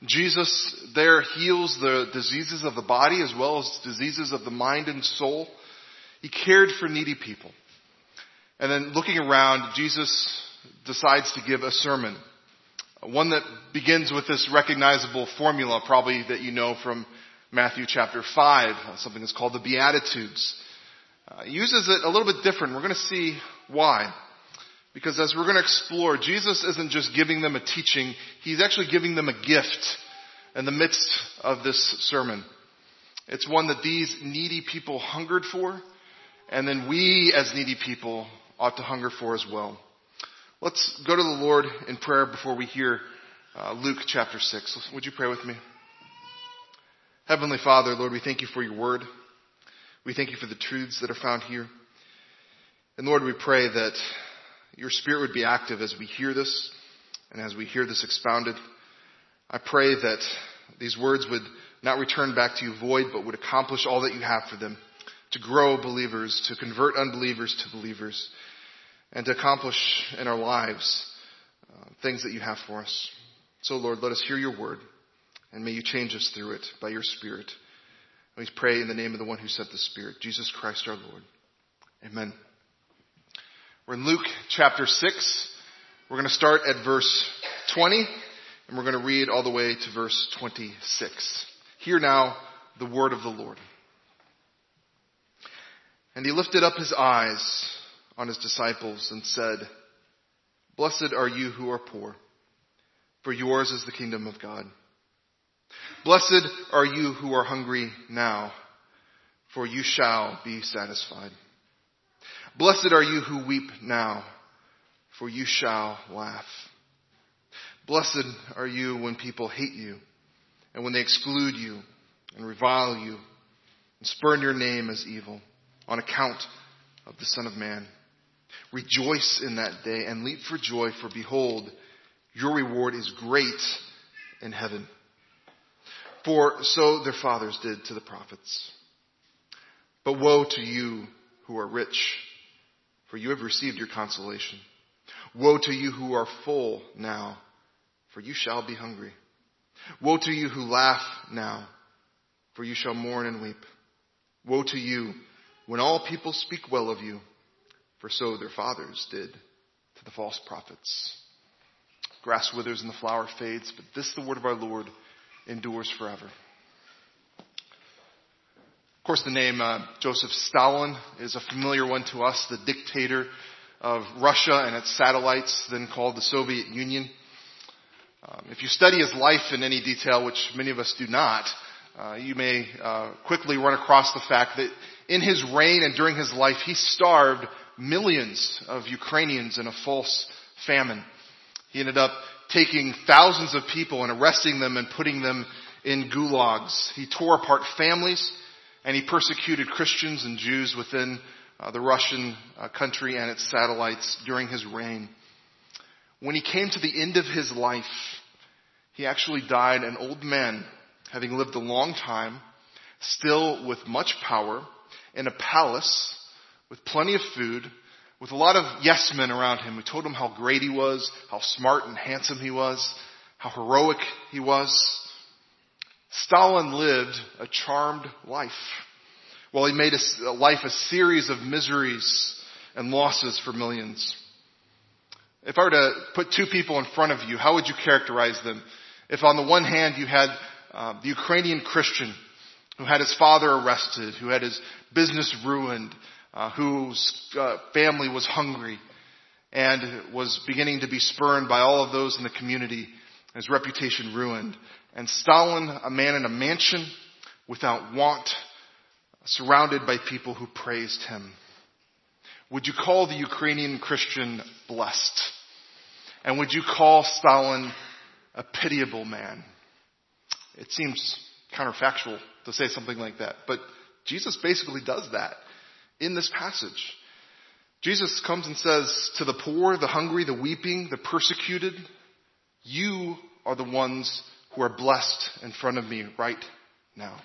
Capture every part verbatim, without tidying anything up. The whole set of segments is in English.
Jesus there heals the diseases of the body as well as diseases of the mind and soul. He cared for needy people. And then looking around, Jesus decides to give a sermon. One that begins with this recognizable formula, probably that you know from Matthew chapter five, something that's called the Beatitudes. Uh, he uses it a little bit different. We're going to see why. Because as we're going to explore, Jesus isn't just giving them a teaching, he's actually giving them a gift in the midst of this sermon. It's one that these needy people hungered for, and then we as needy people ought to hunger for as well. Let's go to the Lord in prayer before we hear uh, Luke chapter six. Would you pray with me? Heavenly Father, Lord, we thank you for your word. We thank you for the truths that are found here. And Lord, we pray that your Spirit would be active as we hear this and as we hear this expounded. I pray that these words would not return back to you void, but would accomplish all that you have for them, to grow believers, to convert unbelievers to believers, and to accomplish in our lives uh, things that you have for us. So Lord, let us hear your word, and may you change us through it by your Spirit. And we pray in the name of the one who sent the Spirit, Jesus Christ our Lord. Amen. We're in Luke chapter six. We're going to start at verse twenty, and we're going to read all the way to verse twenty-six. Hear now the word of the Lord. And he lifted up his eyes on his disciples and said, "Blessed are you who are poor, for yours is the kingdom of God. Blessed are you who are hungry now, for you shall be satisfied. Blessed are you who weep now, for you shall laugh. Blessed are you when people hate you, and when they exclude you, and revile you, and spurn your name as evil, on account of the Son of Man. Rejoice in that day, and leap for joy, for behold, your reward is great in heaven. For so their fathers did to the prophets. But woe to you who are rich, for you have received your consolation. Woe to you who are full now, for you shall be hungry. Woe to you who laugh now, for you shall mourn and weep. Woe to you when all people speak well of you, for so their fathers did to the false prophets. Grass withers and the flower fades, but this, the word of our Lord, endures forever." Of course, the name uh, Joseph Stalin is a familiar one to us, the dictator of Russia and its satellites, then called the Soviet Union. Um, if you study his life in any detail, which many of us do not, uh, you may uh, quickly run across the fact that in his reign and during his life, he starved millions of Ukrainians in a false famine. He ended up taking thousands of people and arresting them and putting them in gulags. He tore apart families, and he persecuted Christians and Jews within uh, the Russian uh, country and its satellites during his reign. When he came to the end of his life, he actually died an old man, having lived a long time, still with much power, in a palace, with plenty of food, with a lot of yes men around him who told him how great he was, how smart and handsome he was, how heroic he was. Stalin lived a charmed life, while he made a life a series of miseries and losses for millions. If I were to put two people in front of you, how would you characterize them? If on the one hand you had uh, the Ukrainian Christian who had his father arrested, who had his business ruined, uh, whose uh, family was hungry and was beginning to be spurned by all of those in the community, his reputation ruined. And Stalin, a man in a mansion without want, surrounded by people who praised him. Would you call the Ukrainian Christian blessed? And would you call Stalin a pitiable man? It seems counterfactual to say something like that, but Jesus basically does that in this passage. Jesus comes and says to the poor, the hungry, the weeping, the persecuted, you are the ones who are blessed in front of me right now.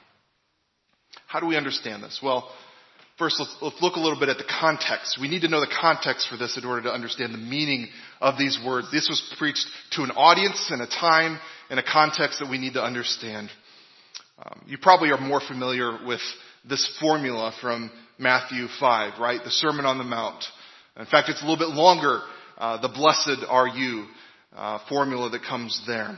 How do we understand this? Well, first let's, let's look a little bit at the context. We need to know the context for this in order to understand the meaning of these words. This was preached to an audience in a time in a context that we need to understand. Um, you probably are more familiar with this formula from Matthew five, right? The Sermon on the Mount. In fact, it's a little bit longer, uh, the blessed are you uh, formula that comes there.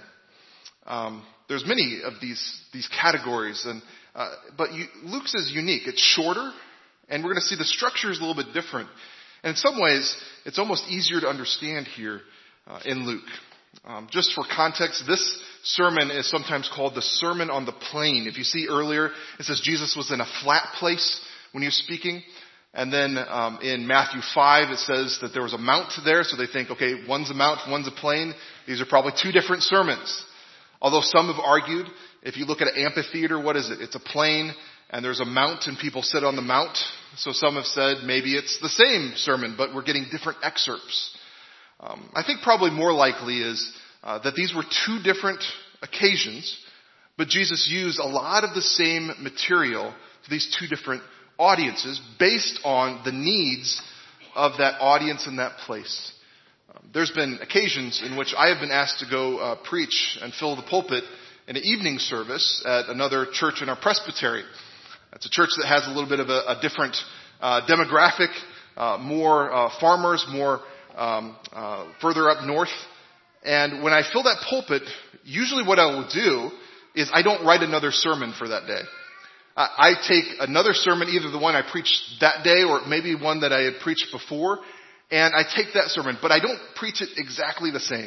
Um, there's many of these these categories, and uh, but you, Luke's is unique. It's shorter, and we're going to see the structure is a little bit different. And in some ways, it's almost easier to understand here uh, in Luke. Um, just for context, this sermon is sometimes called the Sermon on the Plain. If you see earlier, it says Jesus was in a flat place when he was speaking. And then um, in Matthew five, it says that there was a mount there. So they think, okay, one's a mount, one's a plain. These are probably two different sermons. Although some have argued, if you look at an amphitheater, what is it? It's a plain, and there's a mount, and people sit on the mount. So some have said maybe it's the same sermon, but we're getting different excerpts. Um, I think probably more likely is uh, that these were two different occasions, but Jesus used a lot of the same material to these two different audiences based on the needs of that audience in that place. Um, there's been occasions in which I have been asked to go uh, preach and fill the pulpit in an evening service at another church in our presbytery. That's a church that has a little bit of a, a different uh, demographic, uh, more uh, farmers, more um, uh, further up north. And when I fill that pulpit, usually what I will do is I don't write another sermon for that day. Uh, I take another sermon, either the one I preached that day or maybe one that I had preached before, and I take that sermon, but I don't preach it exactly the same.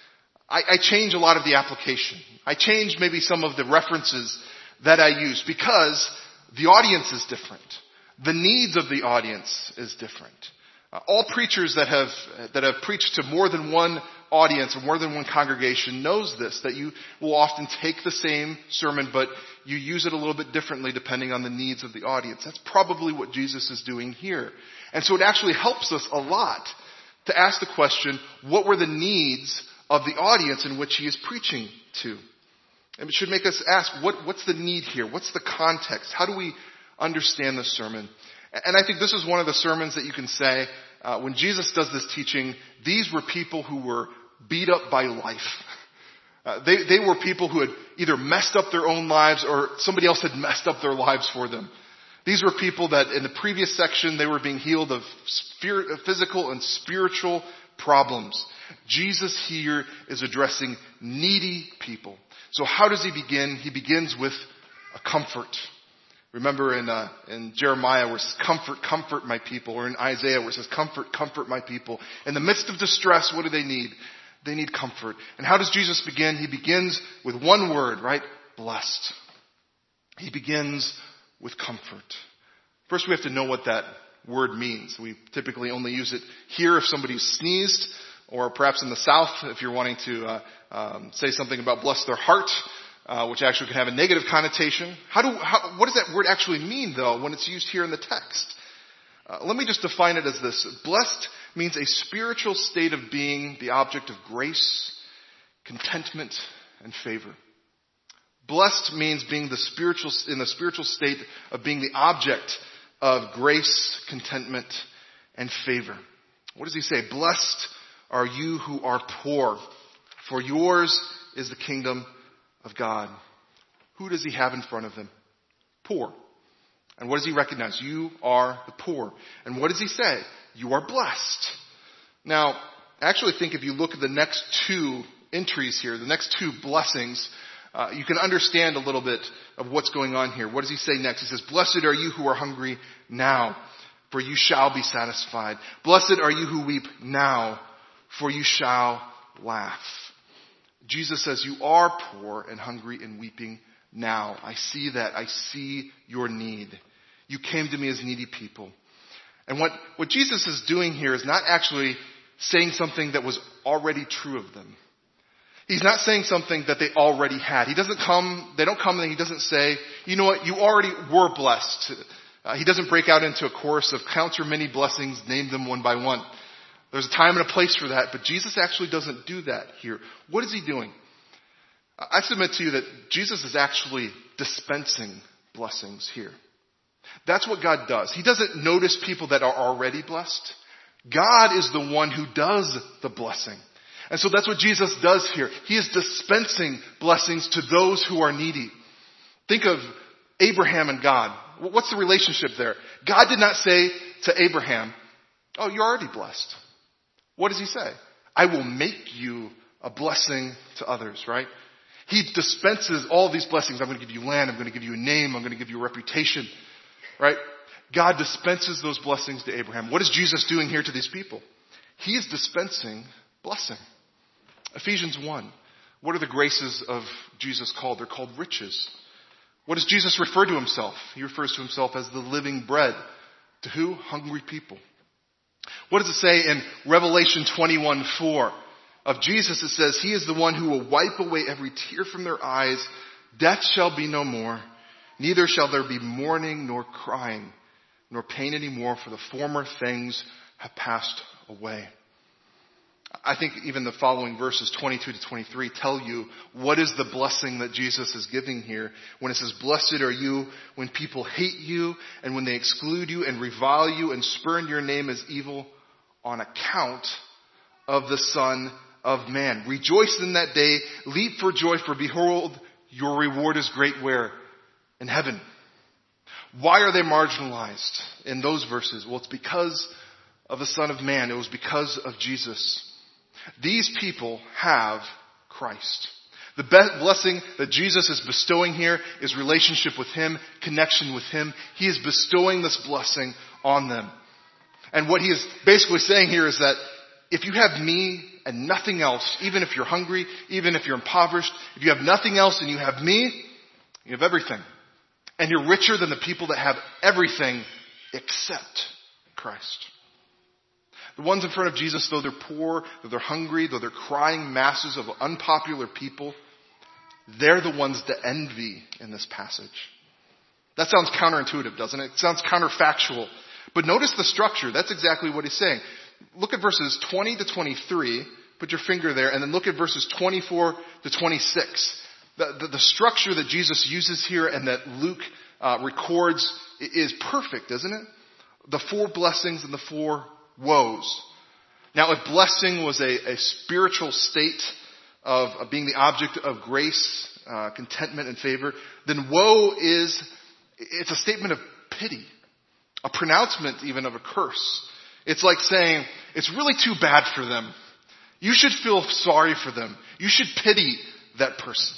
I, I change a lot of the application. I change maybe some of the references that I use because the audience is different. The needs of the audience is different. Uh, all preachers that have that have preached to more than one audience or more than one congregation knows this, that you will often take the same sermon, but you use it a little bit differently depending on the needs of the audience. That's probably what Jesus is doing here. And so it actually helps us a lot to ask the question, what were the needs of the audience in which he is preaching to? And it should make us ask, what, what's the need here? What's the context? How do we understand the sermon? And I think this is one of the sermons that you can say, uh, when Jesus does this teaching, these were people who were beat up by life. Uh, they, they were people who had either messed up their own lives or somebody else had messed up their lives for them. These were people that in the previous section, they were being healed of spirit, physical and spiritual problems. Jesus here is addressing needy people. So how does he begin? He begins with a comfort. Remember in uh, in Jeremiah where it says, comfort, comfort my people. Or in Isaiah where it says, comfort, comfort my people. In the midst of distress, what do they need? They need comfort. And how does Jesus begin? He begins with one word, right? Blessed. He begins with comfort. First we have to know what that word means. We typically only use it here if somebody sneezed, or perhaps in the South if you're wanting to uh, um, say something about bless their heart. Uh, which actually can have a negative connotation. How do, how, what does that word actually mean, though, when it's used here in the text? Uh, let me just define it as this. Blessed means a spiritual state of being the object of grace, contentment, and favor. Blessed means being the spiritual, in the spiritual state of being the object of grace, contentment, and favor. What does he say? Blessed are you who are poor, for yours is the kingdom of God. Who does he have in front of him? Poor. And what does he recognize? You are the poor. And what does he say? You are blessed. Now, I actually think if you look at the next two entries here, the next two blessings, uh, you can understand a little bit of what's going on here. What does he say next? He says, blessed are you who are hungry now, for you shall be satisfied. Blessed are you who weep now, for you shall laugh. Jesus says, you are poor and hungry and weeping now. I see that. I see your need. You came to me as needy people. And what, what Jesus is doing here is not actually saying something that was already true of them. He's not saying something that they already had. He doesn't come, they don't come and he doesn't say, you know what, you already were blessed. Uh, he doesn't break out into a chorus of count your many blessings, name them one by one. There's a time and a place for that, but Jesus actually doesn't do that here. What is he doing? I submit to you that Jesus is actually dispensing blessings here. That's what God does. He doesn't notice people that are already blessed. God is the one who does the blessing. And so that's what Jesus does here. He is dispensing blessings to those who are needy. Think of Abraham and God. What's the relationship there? God did not say to Abraham, oh, you're already blessed. What does he say? I will make you a blessing to others, right? He dispenses all these blessings. I'm going to give you land. I'm going to give you a name. I'm going to give you a reputation, right? God dispenses those blessings to Abraham. What is Jesus doing here to these people? He is dispensing blessing. Ephesians one. What are the graces of Jesus called? They're called riches. What does Jesus refer to himself? He refers to himself as the living bread. To who? Hungry people. What does it say in Revelation twenty-one four? Of Jesus it says, he is the one who will wipe away every tear from their eyes. Death shall be no more. Neither shall there be mourning nor crying, nor pain anymore, for the former things have passed away. I think even the following verses twenty-two to twenty-three tell you what is the blessing that Jesus is giving here when it says, blessed are you when people hate you and when they exclude you and revile you and spurn your name as evil on account of the Son of Man. Rejoice in that day, leap for joy, for behold, your reward is great where? In heaven. Why are they marginalized in those verses? Well, it's because of the Son of Man. It was because of Jesus. These people have Christ. The best blessing that Jesus is bestowing here is relationship with Him, connection with Him. He is bestowing this blessing on them. And what He is basically saying here is that if you have me and nothing else, even if you're hungry, even if you're impoverished, if you have nothing else and you have me, you have everything. And you're richer than the people that have everything except Christ. The ones in front of Jesus, though they're poor, though they're hungry, though they're crying masses of unpopular people, they're the ones to envy in this passage. That sounds counterintuitive, doesn't it? It sounds counterfactual. But notice the structure. That's exactly what he's saying. Look at verses twenty to twenty-three. Put your finger there. And then look at verses twenty-four to twenty-six. The, the, the structure that Jesus uses here and that Luke uh, records is perfect, isn't it? The four blessings and the four woes. Now, if blessing was a, a spiritual state of, of being the object of grace, uh, contentment, and favor, then woe is, it's a statement of pity. A pronouncement even of a curse. It's like saying, it's really too bad for them. You should feel sorry for them. You should pity that person.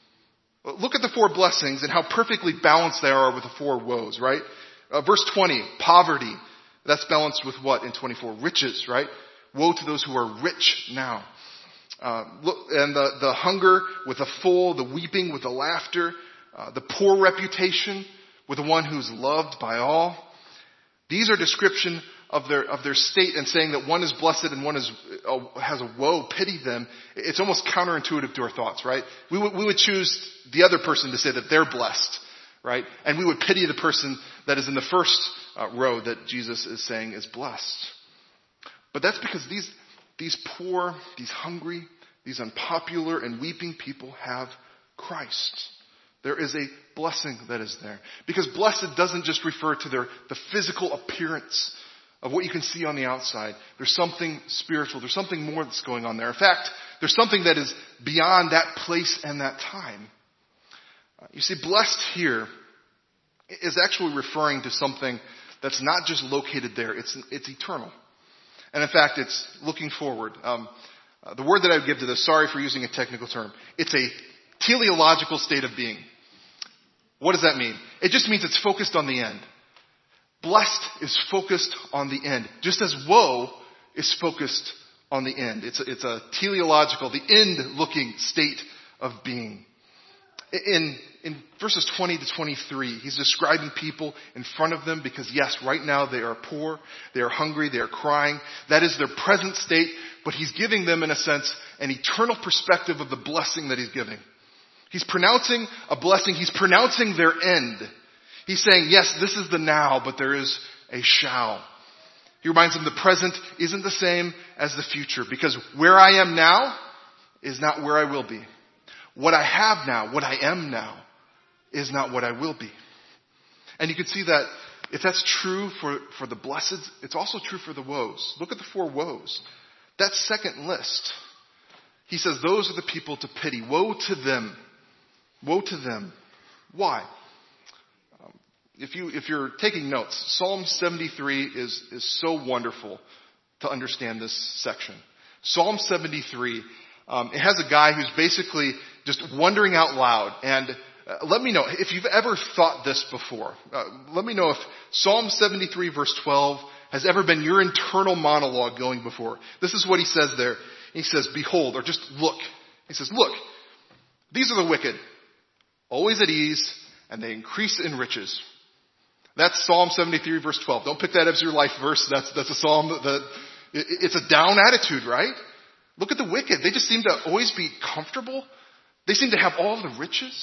Look at the four blessings and how perfectly balanced they are with the four woes, right? Uh, verse twenty, poverty. That's balanced with what in twenty-four? Riches, right? Woe to those who are rich now. Uh, look, and the, the hunger with the full, the weeping with the laughter, uh, the poor reputation with the one who's loved by all. These are description of their of their state, and saying that one is blessed and one is uh, has a woe, pity them. It's almost counterintuitive to our thoughts, right? We would we would choose the other person to say that they're blessed, right? And we would pity the person that is in the first uh, row that Jesus is saying is blessed. But that's because these these poor, these hungry, these unpopular and weeping people have Christ. There is a blessing that is there. Because blessed doesn't just refer to their the physical appearance of what you can see on the outside. There's something spiritual. There's something more that's going on there. In fact, there's something that is beyond that place and that time. You see, blessed here is actually referring to something that's not just located there. It's it's eternal. And in fact, it's looking forward. Um, uh, the word that I would give to this, sorry for using a technical term, it's a teleological state of being. What does that mean? It just means it's focused on the end. Blessed is focused on the end, just as woe is focused on the end. It's a, it's a teleological, the end-looking state of being. In, in verses twenty to twenty-three, he's describing people in front of them because, yes, right now they are poor, they are hungry, they are crying. That is their present state, but he's giving them, in a sense, an eternal perspective of the blessing that he's giving. He's pronouncing a blessing. He's pronouncing their end. He's saying, yes, this is the now, but there is a shall. He reminds them the present isn't the same as the future, because where I am now is not where I will be. What I have now, what I am now, is not what I will be. And you can see that if that's true for, for the blessed, it's also true for the woes. Look at the four woes. That second list, He says, those are the people to pity. Woe to them. Woe to them. Why? Um, if you, if you're taking notes, Psalm seventy-three is, is so wonderful to understand this section. Psalm seventy-three, um, it has a guy who's basically just wondering out loud. And uh, let me know if you've ever thought this before. Uh, let me know if Psalm seventy-three verse twelve has ever been your internal monologue going before. This is what he says there. He says, behold, or just look. He says, look, these are the wicked, always at ease, and they increase in riches. That's Psalm seventy-three verse twelve. Don't pick that as your life verse. That's, that's a psalm that, that it, it's a down attitude, right? Look at the wicked. They just seem to always be comfortable. They seem to have all the riches.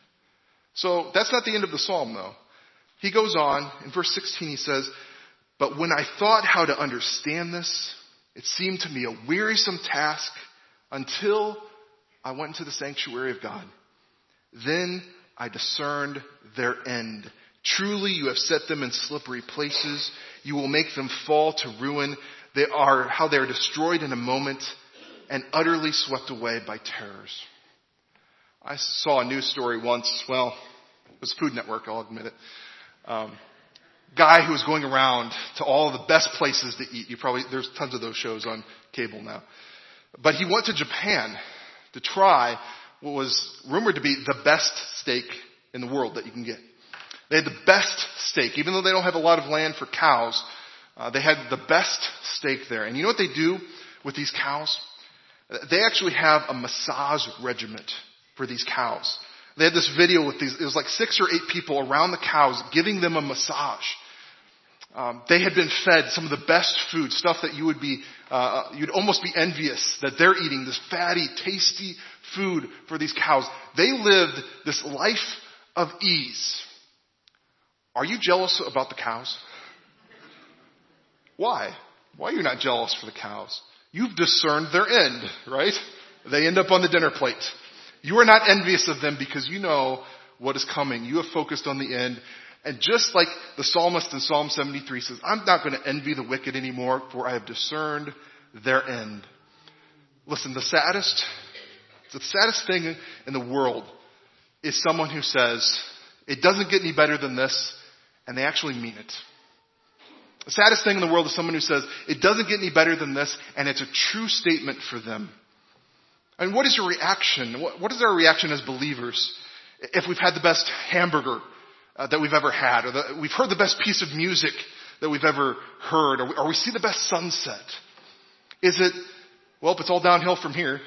So that's not the end of the psalm, though. He goes on, in verse sixteen he says, but when I thought how to understand this, it seemed to me a wearisome task until I went into the sanctuary of God. Then I discerned their end. Truly you have set them in slippery places. You will make them fall to ruin. They are, how they are destroyed in a moment and utterly swept away by terrors. I saw a news story once. Well, it was Food Network, I'll admit it. Um, guy who was going around to all the best places to eat. You probably, there's tons of those shows on cable now. But he went to Japan to try what was rumored to be the best steak in the world that you can get. They had the best steak. Even though they don't have a lot of land for cows, uh, they had the best steak there. And you know what they do with these cows? They actually have a massage regiment for these cows. They had this video with these, it was like six or eight people around the cows giving them a massage. Um, they had been fed some of the best food, stuff that you would be, uh, you'd almost be envious that they're eating this fatty, tasty food for these cows. They lived this life of ease. Are you jealous about the cows? Why? Why are you not jealous for the cows? You've discerned their end, right? They end up on the dinner plate. You are not envious of them because you know what is coming. You have focused on the end. And just like the psalmist in Psalm seventy-three says, I'm not going to envy the wicked anymore, for I have discerned their end. Listen, the saddest, the saddest thing in the world is someone who says, it doesn't get any better than this, and they actually mean it. The saddest thing in the world is someone who says, it doesn't get any better than this, and it's a true statement for them. I mean, what is your reaction? What, what is our reaction as believers if we've had the best hamburger uh, that we've ever had, or the, we've heard the best piece of music that we've ever heard, or we, or we see the best sunset? Is it, well, if it's all downhill from here?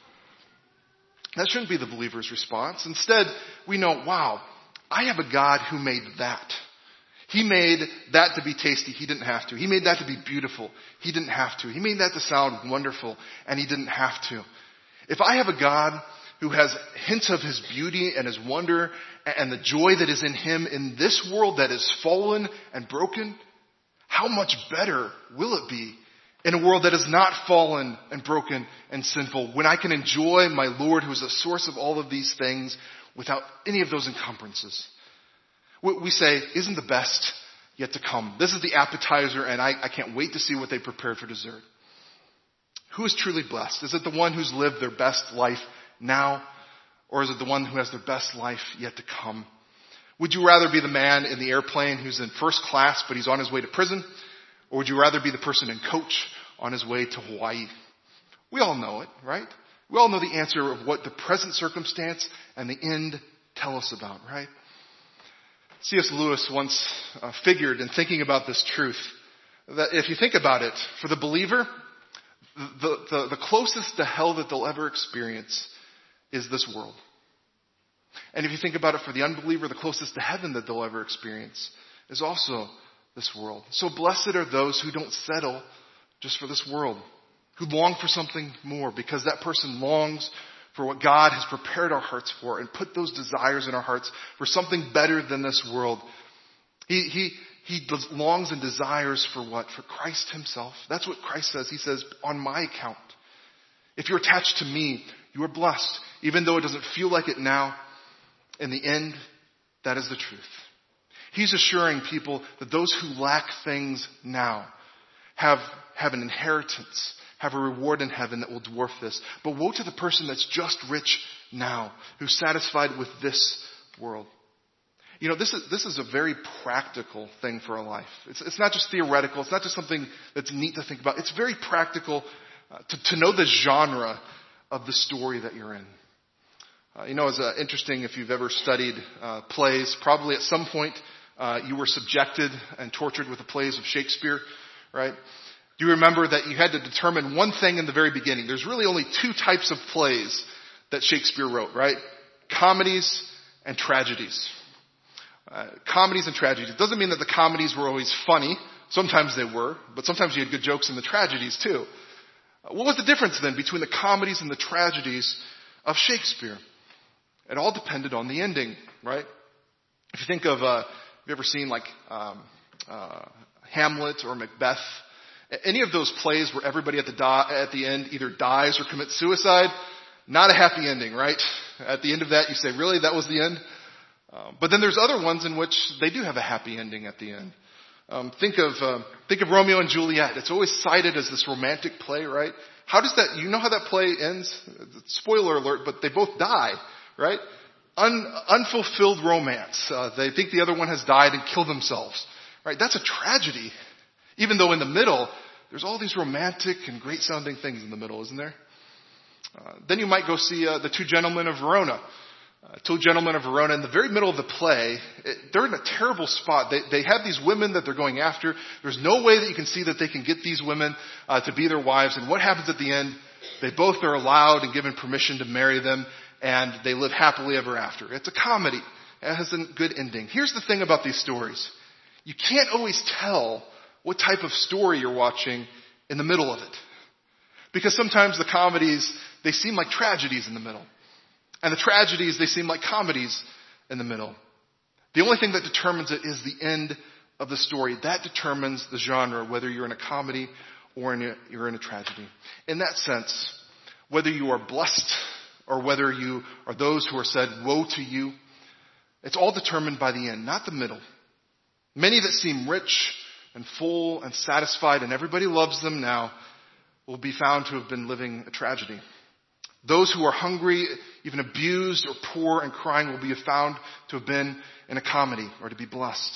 That shouldn't be the believer's response. Instead, we know, wow, I have a God who made that. He made that to be tasty. He didn't have to. He made that to be beautiful. He didn't have to. He made that to sound wonderful, and he didn't have to. If I have a God who has hints of his beauty and his wonder and the joy that is in him in this world that is fallen and broken, how much better will it be in a world that is not fallen and broken and sinful, when I can enjoy my Lord, who is the source of all of these things, without any of those encumbrances? We say, isn't the best yet to come? This is the appetizer, and I, I can't wait to see what they prepared for dessert. Who is truly blessed? Is it the one who's lived their best life now? Or is it the one who has their best life yet to come? Would you rather be the man in the airplane who's in first class but he's on his way to prison? Or would you rather be the person in coach on his way to Hawaii? We all know it, right? We all know the answer of what the present circumstance and the end tell us about, right? C S Lewis once uh, figured in thinking about this truth that if you think about it, for the believer, the, the, the closest to hell that they'll ever experience is this world. And if you think about it for the unbeliever, the closest to heaven that they'll ever experience is also this world. So blessed are those who don't settle just for this world, who long for something more, because that person longs for what God has prepared our hearts for and put those desires in our hearts for something better than this world. He, he, he longs and desires for what? For Christ himself. That's what Christ says. He says, on my account. If you're attached to me, you are blessed. Even though it doesn't feel like it now, in the end, that is the truth. He's assuring people that those who lack things now have, have an inheritance, have a reward in heaven that will dwarf this. But woe to the person that's just rich now, who's satisfied with this world. You know, this is this is a very practical thing for a life. It's, it's not just theoretical. It's not just something that's neat to think about. It's very practical uh, to, to know the genre of the story that you're in. Uh, you know, it's uh, interesting if you've ever studied uh, plays. Probably at some point uh, you were subjected and tortured with the plays of Shakespeare, right? Do you remember that you had to determine one thing in the very beginning? There's really only two types of plays that Shakespeare wrote, right? Comedies and tragedies. Uh, comedies and tragedies. It doesn't mean that the comedies were always funny. Sometimes they were, but sometimes you had good jokes in the tragedies too. Uh, what was the difference then between the comedies and the tragedies of Shakespeare? It all depended on the ending, right? If you think of, uh, have you ever seen like um, uh, Hamlet or Macbeth? Any of those plays where everybody at the di- at the end either dies or commits suicide, not a happy ending, right? At the end of that, you say, really, that was the end? Um, but then there's other ones in which they do have a happy ending at the end. Um, think of uh, think of Romeo and Juliet. It's always cited as this romantic play, right? How does that? You know how that play ends? Spoiler alert! But they both die, right? Un, unfulfilled romance. Uh, they think the other one has died and killed themselves, right? That's a tragedy. Even though in the middle, there's all these romantic and great sounding things in the middle, isn't there? Uh, then you might go see uh, The Two Gentlemen of Verona. Uh, Two Gentlemen of Verona, in the very middle of the play, it, they're in a terrible spot. They, they have these women that they're going after. There's no way that you can see that they can get these women uh, to be their wives. And what happens at the end? They both are allowed and given permission to marry them, and they live happily ever after. It's a comedy. It has a good ending. Here's the thing about these stories. You can't always tell what type of story you're watching in the middle of it. Because sometimes the comedies, they seem like tragedies in the middle. And the tragedies, they seem like comedies in the middle. The only thing that determines it is the end of the story. That determines the genre, whether you're in a comedy or in a, you're in a tragedy. In that sense, whether you are blessed or whether you are those who are said, woe to you, it's all determined by the end, not the middle. Many that seem rich and full and satisfied and everybody loves them now will be found to have been living a tragedy. Those who are hungry, even abused or poor and crying will be found to have been in a comedy or to be blessed.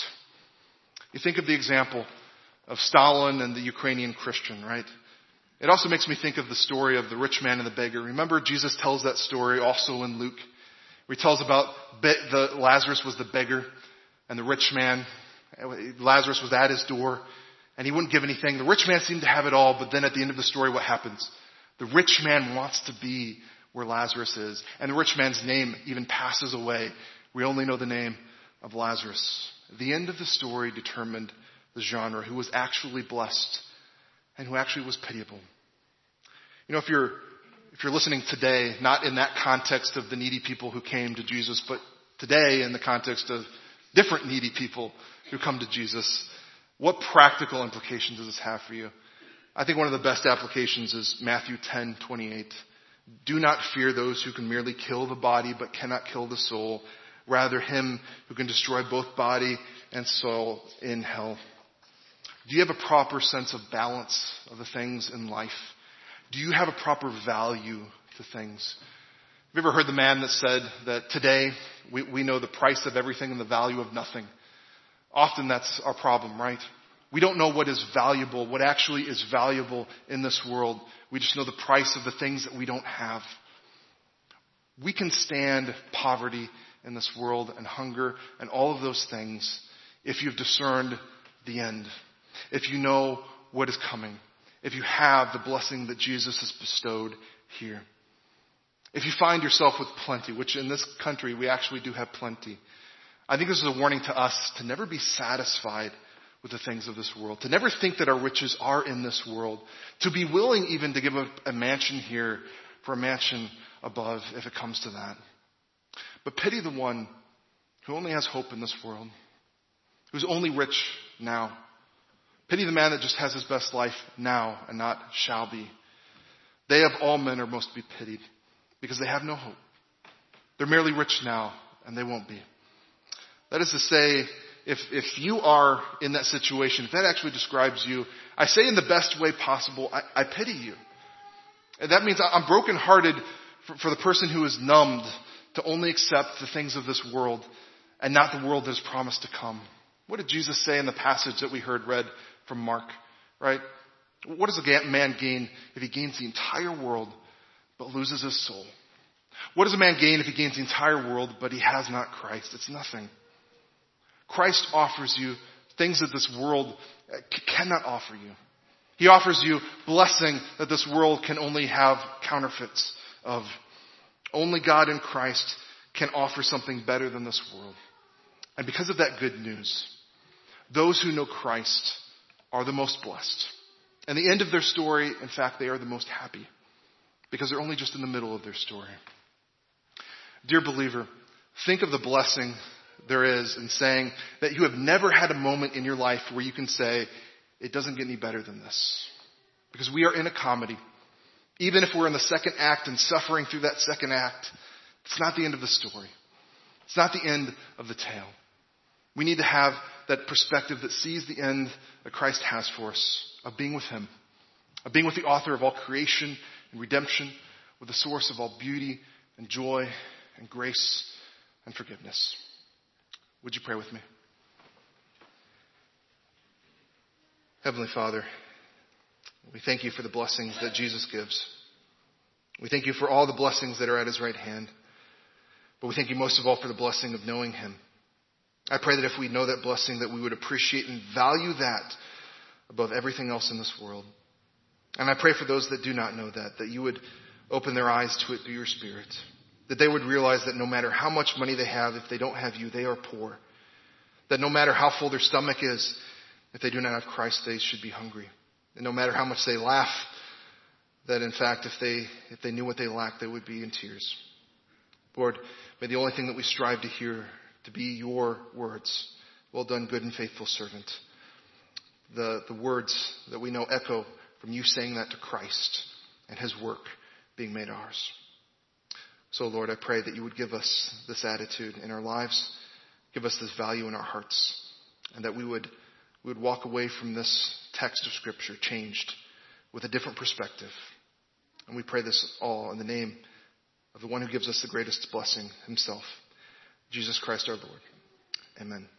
You think of the example of Stalin and the Ukrainian Christian, right? It also makes me think of the story of the rich man and the beggar. Remember, Jesus tells that story also in Luke, where he tells about be- the Lazarus was the beggar and the rich man. Lazarus was at his door and he wouldn't give anything. The rich man seemed to have it all, but then at the end of the story, what happens? The rich man wants to be where Lazarus is. And the rich man's name even passes away. We only know the name of Lazarus. The end of the story determined the genre, who was actually blessed and who actually was pitiable. You know, if you're, if you're listening today, not in that context of the needy people who came to Jesus, but today in the context of different needy people who come to Jesus, what practical implications does this have for you? I think one of the best applications is Matthew ten twenty-eight. Do not fear those who can merely kill the body but cannot kill the soul. Rather, him who can destroy both body and soul in hell. Do you have a proper sense of balance of the things in life? Do you have a proper value to things? Have you ever heard the man that said that today we, we know the price of everything and the value of nothing? Often that's our problem, right? We don't know what is valuable, what actually is valuable in this world. We just know the price of the things that we don't have. We can stand poverty in this world and hunger and all of those things if you've discerned the end. If you know what is coming. If you have the blessing that Jesus has bestowed here. If you find yourself with plenty, which in this country we actually do have plenty. I think this is a warning to us to never be satisfied with the things of this world. To never think that our riches are in this world. To be willing even to give up a mansion here for a mansion above if it comes to that. But pity the one who only has hope in this world. Who's only rich now. Pity the man that just has his best life now and not shall be. They of all men are most to be pitied because they have no hope. They're merely rich now and they won't be. That is to say, if, if you are in that situation, if that actually describes you, I say in the best way possible, I, I pity you. And that means I'm brokenhearted for, for the person who is numbed to only accept the things of this world and not the world that is promised to come. What did Jesus say in the passage that we heard read from Mark, right? What does a man gain if he gains the entire world but loses his soul? What does a man gain if he gains the entire world but he has not Christ? It's nothing. Christ offers you things that this world cannot offer you. He offers you blessing that this world can only have counterfeits of. Only God in Christ can offer something better than this world. And because of that good news, those who know Christ are the most blessed. And the end of their story, in fact, they are the most happy because they're only just in the middle of their story. Dear believer, think of the blessing there is in saying that you have never had a moment in your life where you can say, it doesn't get any better than this. Because we are in a comedy. Even if we're in the second act and suffering through that second act, it's not the end of the story. It's not the end of the tale. We need to have that perspective that sees the end that Christ has for us, of being with Him, of being with the author of all creation and redemption, with the source of all beauty and joy and grace and forgiveness. Would you pray with me? Heavenly Father, we thank you for the blessings that Jesus gives. We thank you for all the blessings that are at His right hand. But we thank you most of all for the blessing of knowing Him. I pray that if we know that blessing, that we would appreciate and value that above everything else in this world. And I pray for those that do not know that, that you would open their eyes to it through your Spirit. That they would realize that no matter how much money they have, if they don't have you, they are poor. That no matter how full their stomach is, if they do not have Christ, they should be hungry. And no matter how much they laugh, that in fact, if they if they knew what they lacked, they would be in tears. Lord, may the only thing that we strive to hear to be your words. Well done, good and faithful servant. The, the words that we know echo from you saying that to Christ and His work being made ours. So Lord, I pray that you would give us this attitude in our lives, give us this value in our hearts, and that we would, we would walk away from this text of Scripture changed with a different perspective. And we pray this all in the name of the one who gives us the greatest blessing, Himself, Jesus Christ our Lord. Amen.